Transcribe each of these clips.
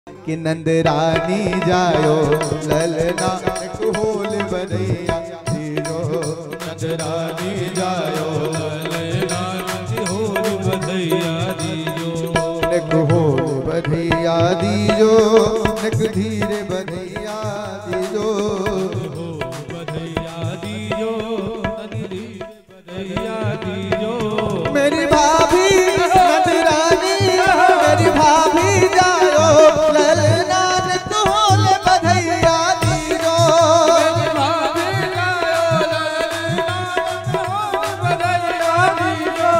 कि नंद रानी जायो ललना होल बधैया दीजो। नंद रानी जायो ललना होल बधैया दीजो। नक होल बधैया दीजो, नक धीरे बधैया दीजो। बधैया दीजो, बधैया दीजो। मेरी भाभी नंद रानी, मेरी भाभी जायो ललना होल बधैया दीजो। मेरी भाभी जायो ललना होल बधैया दीजो।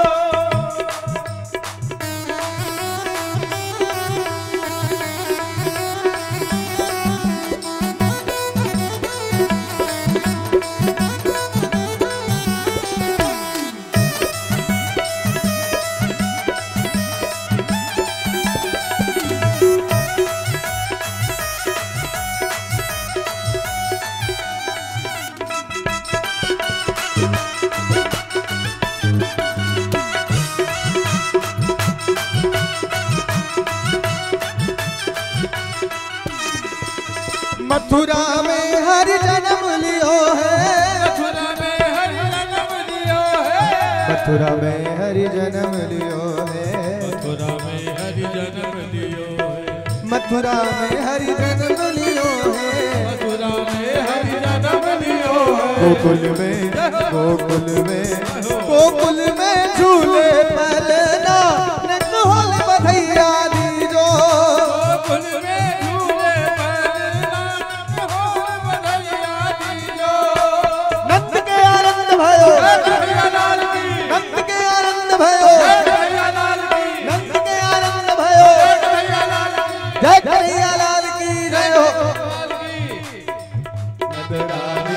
मथुरा में हरि जन्म लियो है, मथुरा में हरि जन्म लियो है। मथुरा में हरि जन्म लियो है। मथुरा में हरि जन्म लियो है। मथुरा में हरि जन्म लियो है। मथुरा में हरि जन्म लियो है। गोकुल में, गोकुल में, गोकुल में झूले पलना होल बधैया दीजो। गोकुल में झूले पलना होल बधैया दीजो। नंद के आनंद भयो, कन्हैया लाल की, नंद के आनंद भयो, कन्हैया लाल की, नंद के आनंद भयो। कन्हैया लाल की, जय कन्हैया लाल की जय हो। लाल की। नंद रानी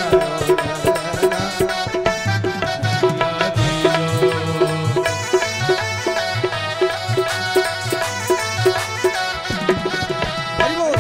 हरि बोल।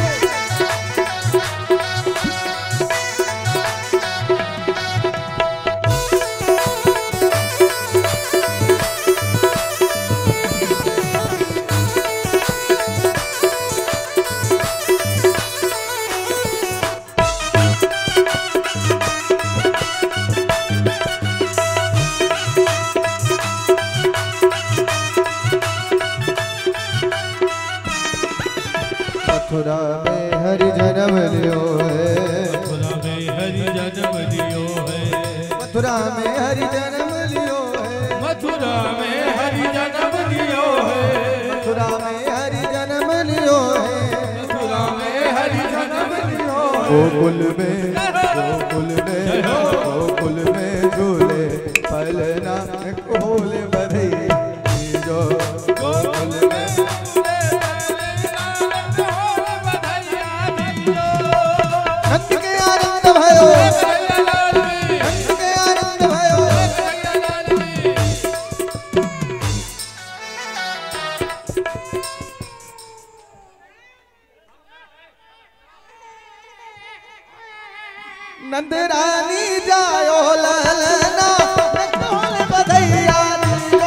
मथुरा में हरि जन्म लियो है। मथुरा में हरि जन्म लियो है। मथुरा में हरि जन्म लियो है। मथुरा में हरि जन्म लियो है। मथुरा में हरि जन्म लियो है। मथुरा में हरि जन्म लियो है। गोकुल में, गोकुल में, गोकुल में झूले पलना होल बधैया दीजो। गोकुल में नंद के आनंद भयो, नंद के आनंद भयो। नंद रानी जायो ललना होल बधैया दीजो।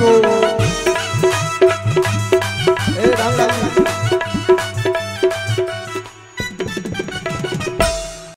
वो